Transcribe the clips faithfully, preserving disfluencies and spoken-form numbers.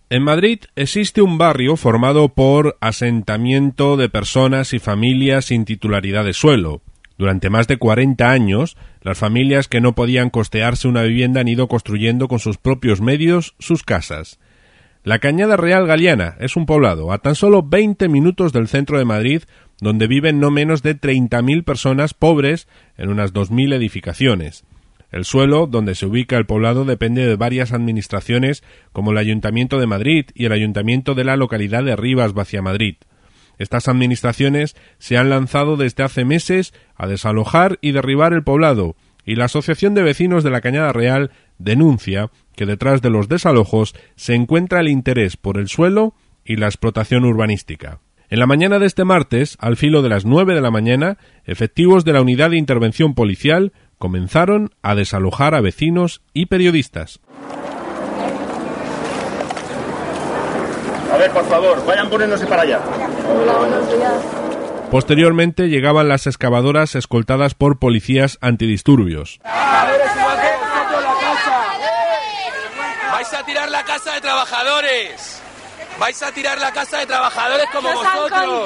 En Madrid existe un barrio formado por asentamiento de personas y familias sin titularidad de suelo. Durante más de cuarenta años, las familias que no podían costearse una vivienda han ido construyendo con sus propios medios sus casas. La Cañada Real Galiana es un poblado a tan solo veinte minutos del centro de Madrid, donde viven no menos de treinta mil personas pobres en unas dos mil edificaciones. El suelo donde se ubica el poblado depende de varias administraciones como el Ayuntamiento de Madrid y el Ayuntamiento de la localidad de Rivas Vaciamadrid. Estas administraciones se han lanzado desde hace meses a desalojar y derribar el poblado, y la Asociación de Vecinos de la Cañada Real denuncia que detrás de los desalojos se encuentra el interés por el suelo y la explotación urbanística. En la mañana de este martes, al filo de las nueve de la mañana, efectivos de la Unidad de Intervención Policial comenzaron a desalojar a vecinos y periodistas. A ver, por favor, vayan poniéndose para allá. Hola, buenos días. Posteriormente llegaban las excavadoras escoltadas por policías antidisturbios. ¡Vais a tirar la casa de trabajadores! ¡Vais a tirar la casa de trabajadores como vosotros!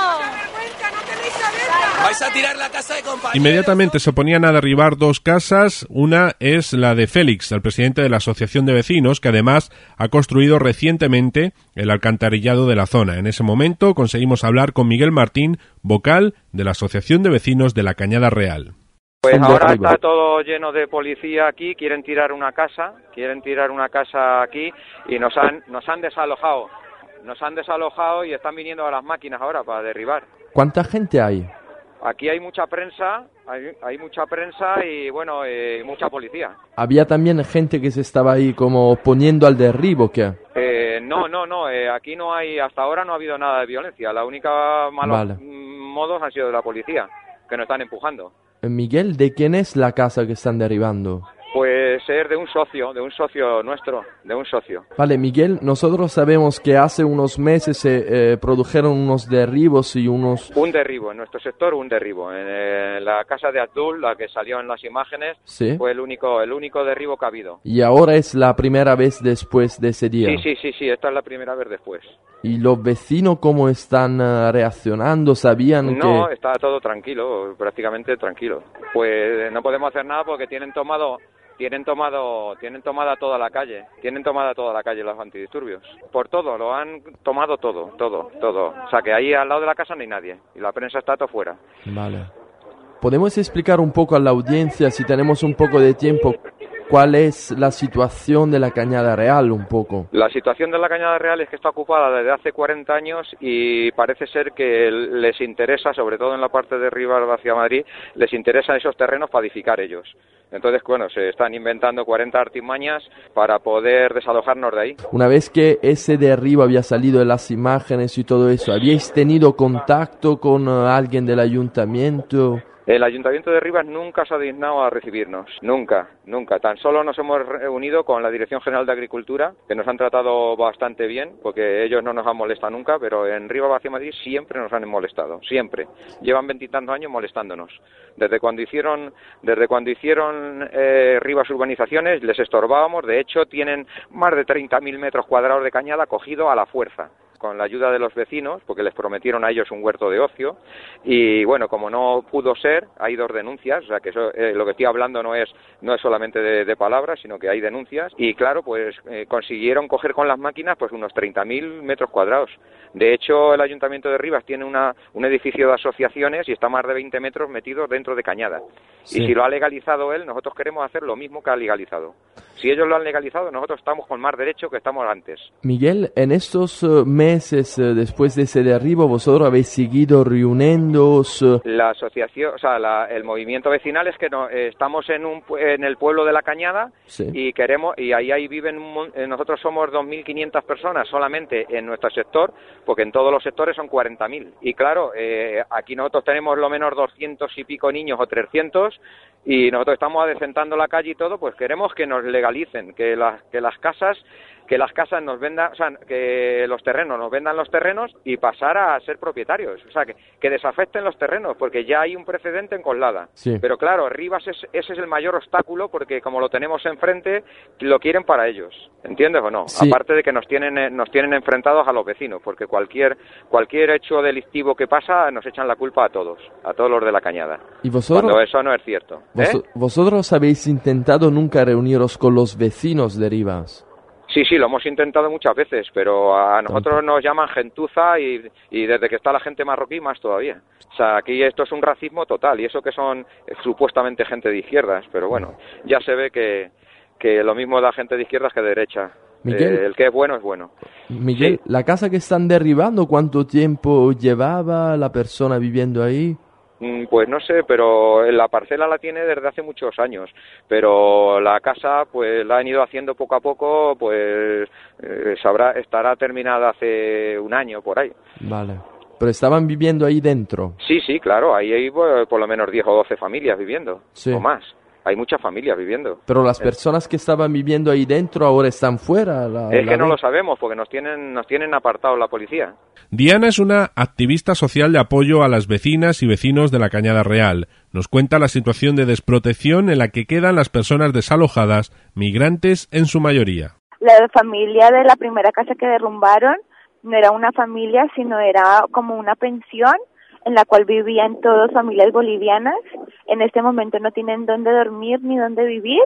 ¡Vais a tirar la casa de compañeros! Inmediatamente se ponían a derribar dos casas. Una es la de Félix, el presidente de la Asociación de Vecinos, que además ha construido recientemente el alcantarillado de la zona. En ese momento conseguimos hablar con Miguel Martín, vocal de la Asociación de Vecinos de la Cañada Real. Pues ahora está todo lleno de policía aquí, quieren tirar una casa, quieren tirar una casa aquí y nos han, nos han desalojado. Nos han desalojado y están viniendo a las máquinas ahora para derribar. ¿Cuánta gente hay? Aquí hay mucha prensa, hay, hay mucha prensa y bueno, eh, mucha policía. ¿Había también gente que se estaba ahí como oponiendo al derribo, qué? Eh, no, no, no, eh, aquí no hay, hasta ahora no ha habido nada de violencia. La única malos Vale. modos han sido de la policía, que nos están empujando. Miguel, ¿de quién es la casa que están derribando? Pues es de un socio, de un socio nuestro, de un socio. Vale, Miguel, nosotros sabemos que hace unos meses se eh, produjeron unos derribos y unos... Un derribo, en nuestro sector un derribo. En eh, la casa de Abdul, la que salió en las imágenes, ¿Sí? fue el único, el único derribo que ha habido. Y ahora es la primera vez después de ese día. Sí, sí, sí, sí, esta es la primera vez después. ¿Y los vecinos cómo están uh, reaccionando? ¿Sabían No, que...? está todo tranquilo, prácticamente tranquilo. Pues no podemos hacer nada porque tienen tomado... Tienen tomado, tienen tomada toda la calle, tienen tomada toda la calle los antidisturbios. Por todo, lo han tomado todo, todo, todo. O sea que ahí al lado de la casa no hay nadie y la prensa está todo fuera. Vale. ¿Podemos explicar un poco a la audiencia, si tenemos un poco de tiempo, cuál es la situación de la Cañada Real un poco? La situación de la Cañada Real es que está ocupada desde hace cuarenta años y parece ser que les interesa, sobre todo en la parte de Rivas hacia Madrid, les interesan esos terrenos para edificar ellos. Entonces, bueno, se están inventando cuarenta artimañas para poder desalojarnos de ahí. Una vez que ese derribo había salido en las imágenes y todo eso, ¿habíais tenido contacto con uh, alguien del ayuntamiento? El Ayuntamiento de Rivas nunca se ha dignado a recibirnos, nunca, nunca. Tan solo nos hemos reunido con la Dirección General de Agricultura, que nos han tratado bastante bien, porque ellos no nos han molestado nunca, pero en Rivas hacia Madrid siempre nos han molestado, siempre. Llevan veintitantos años molestándonos. Desde cuando hicieron, desde cuando hicieron eh, Rivas Urbanizaciones les estorbábamos, de hecho tienen más de treinta mil metros cuadrados de cañada cogido a la fuerza, con la ayuda de los vecinos, porque les prometieron a ellos un huerto de ocio, y bueno, como no pudo ser, hay dos denuncias, o sea que eso, eh, lo que estoy hablando no es no es solamente de, de palabras, sino que hay denuncias, y claro, pues eh, consiguieron coger con las máquinas pues unos treinta mil metros cuadrados. De hecho, el Ayuntamiento de Rivas tiene una, un edificio de asociaciones y está más de veinte metros metido dentro de cañada. Sí. Y si lo ha legalizado él, nosotros queremos hacer lo mismo que ha legalizado. Si ellos lo han legalizado, nosotros estamos con más derecho que estamos antes. Miguel, en estos uh, meses uh, después de ese derribo, ¿vosotros habéis seguido reuniéndoos? Uh... La asociación, o sea, la, el movimiento vecinal es que no, eh, estamos en un en el pueblo de La Cañada, sí, y queremos y ahí ahí viven eh, nosotros somos dos mil quinientas personas solamente en nuestro sector, porque en todos los sectores son cuarenta mil. Y claro, eh, aquí nosotros tenemos lo menos doscientos y pico niños o trescientos. Y nosotros estamos adecentando la calle y todo, pues queremos que nos legalicen, que las, que las casas que las casas nos vendan, o sea, que los terrenos nos vendan los terrenos y pasar a ser propietarios, o sea, que, que desafecten los terrenos, porque ya hay un precedente en Coslada. Sí. Pero claro, Rivas es, ese es el mayor obstáculo, porque como lo tenemos enfrente, lo quieren para ellos, ¿entiendes o no? Sí. Aparte de que nos tienen nos tienen enfrentados a los vecinos, porque cualquier cualquier hecho delictivo que pasa nos echan la culpa a todos, a todos los de la Cañada. ¿Y vosotros? Cuando eso no es cierto. ¿Eh? Vos, ¿Vosotros habéis intentado nunca reuniros con los vecinos de Rivas? Sí, sí, lo hemos intentado muchas veces, pero a nosotros nos llaman gentuza y, y desde que está la gente marroquí más todavía. O sea, aquí esto es un racismo total, y eso que son eh, supuestamente gente de izquierdas, pero bueno, ya se ve que, que lo mismo da gente de izquierdas que de derecha. Miguel, eh, el que es bueno es bueno. Miguel, sí. ¿La casa que están derribando, cuánto tiempo llevaba la persona viviendo ahí? Pues no sé, pero la parcela la tiene desde hace muchos años, pero la casa pues la han ido haciendo poco a poco, pues eh, sabrá, estará terminada hace un año por ahí. Vale, pero estaban viviendo ahí dentro. Sí, sí, claro, ahí hay pues, por lo menos diez o doce familias viviendo, sí. o más. Hay muchas familias viviendo. Pero las personas que estaban viviendo ahí dentro ahora están fuera. La, es la que no de... lo sabemos porque nos tienen nos tienen apartados la policía. Diana es una activista social de apoyo a las vecinas y vecinos de la Cañada Real. Nos cuenta la situación de desprotección en la que quedan las personas desalojadas, migrantes en su mayoría. La familia de la primera casa que derrumbaron no era una familia, sino era como una pensión en la cual vivían todas familias bolivianas. En este momento no tienen dónde dormir ni dónde vivir.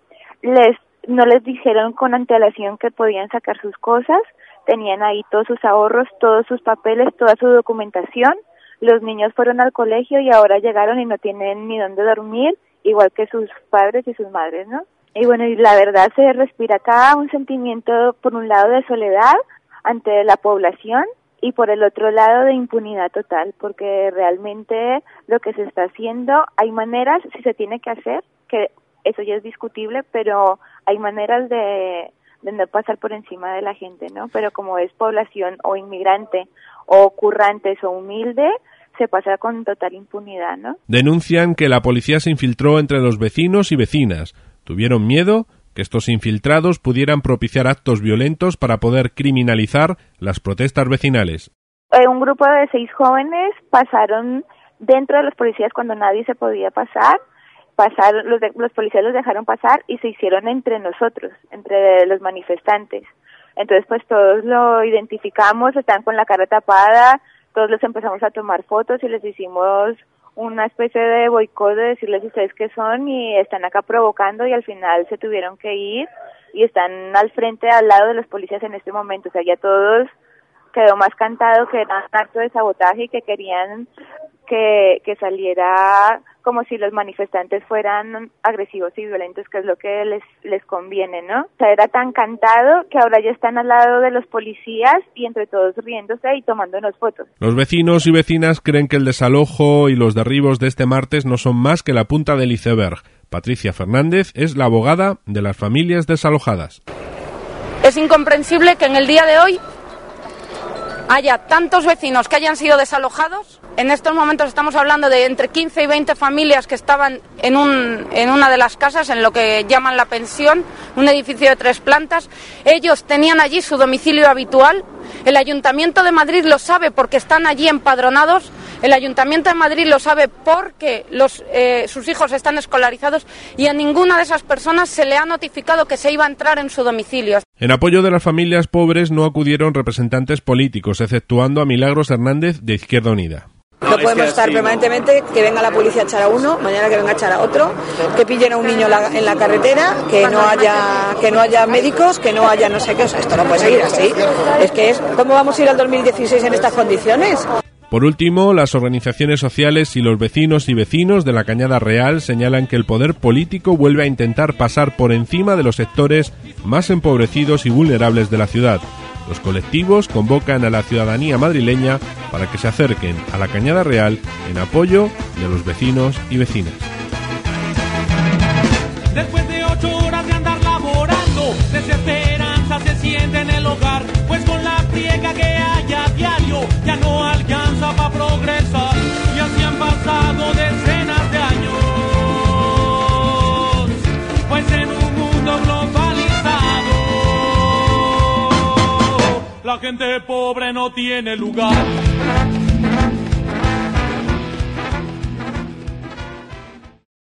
Les no les dijeron con antelación que podían sacar sus cosas. Tenían ahí todos sus ahorros, todos sus papeles, toda su documentación. Los niños fueron al colegio y ahora llegaron y no tienen ni dónde dormir, igual que sus padres y sus madres, ¿no? Y bueno, y la verdad se respira acá un sentimiento, por un lado, de soledad ante la población, y por el otro lado de impunidad total, porque realmente lo que se está haciendo, hay maneras, si se tiene que hacer, que eso ya es discutible, pero hay maneras de, de no pasar por encima de la gente, ¿no? Pero como es población o inmigrante o currantes o humilde, se pasa con total impunidad, ¿no? Denuncian que la policía se infiltró entre los vecinos y vecinas. Tuvieron miedo que estos infiltrados pudieran propiciar actos violentos para poder criminalizar las protestas vecinales. Eh, un grupo de seis jóvenes pasaron dentro de los policías cuando nadie se podía pasar, pasaron, los, de, los policías los dejaron pasar y se hicieron entre nosotros, entre los manifestantes. Entonces pues todos lo identificamos, están con la cara tapada, todos les empezamos a tomar fotos y les hicimos una especie de boicot de decirles ustedes qué son y están acá provocando, y al final se tuvieron que ir y están al frente, al lado de los policías en este momento. O sea, ya todos quedó más cantado que era un acto de sabotaje y que querían que, que saliera como si los manifestantes fueran agresivos y violentos, que es lo que les les conviene, ¿no? O sea, era tan cantado que ahora ya están al lado de los policías y entre todos riéndose y tomándonos fotos. Los vecinos y vecinas creen que el desalojo y los derribos de este martes no son más que la punta del iceberg. Patricia Fernández es la abogada de las familias desalojadas. Es incomprensible que en el día de hoy haya tantos vecinos que hayan sido desalojados. En estos momentos estamos hablando de entre quince y veinte familias que estaban en, un, en una de las casas, en lo que llaman la pensión, un edificio de tres plantas. Ellos tenían allí su domicilio habitual. El Ayuntamiento de Madrid lo sabe porque están allí empadronados. El Ayuntamiento de Madrid lo sabe porque los, eh, sus hijos están escolarizados, y a ninguna de esas personas se le ha notificado que se iba a entrar en su domicilio. En apoyo de las familias pobres no acudieron representantes políticos, exceptuando a Milagros Hernández de Izquierda Unida. No, no podemos estar permanentemente, que venga la policía a echar a uno, mañana que venga a echar a otro, que pillen a un niño la, en la carretera, que no haya que no haya médicos, que no haya no sé qué. O sea, esto no puede seguir así. Es que es, ¿cómo vamos a ir al dos mil dieciséis en estas condiciones? Por último, las organizaciones sociales y los vecinos y vecinos de la Cañada Real señalan que el poder político vuelve a intentar pasar por encima de los sectores más empobrecidos y vulnerables de la ciudad. Los colectivos convocan a la ciudadanía madrileña para que se acerquen a la Cañada Real en apoyo de los vecinos y vecinas. Después de ocho horas de andar laborando, desesperanza se siente en el hogar, pues con la friega que hay a diario ya no alcanza para progresar, y así han pasado decenas de años, pues en un mundo globalizado la gente pobre no tiene lugar.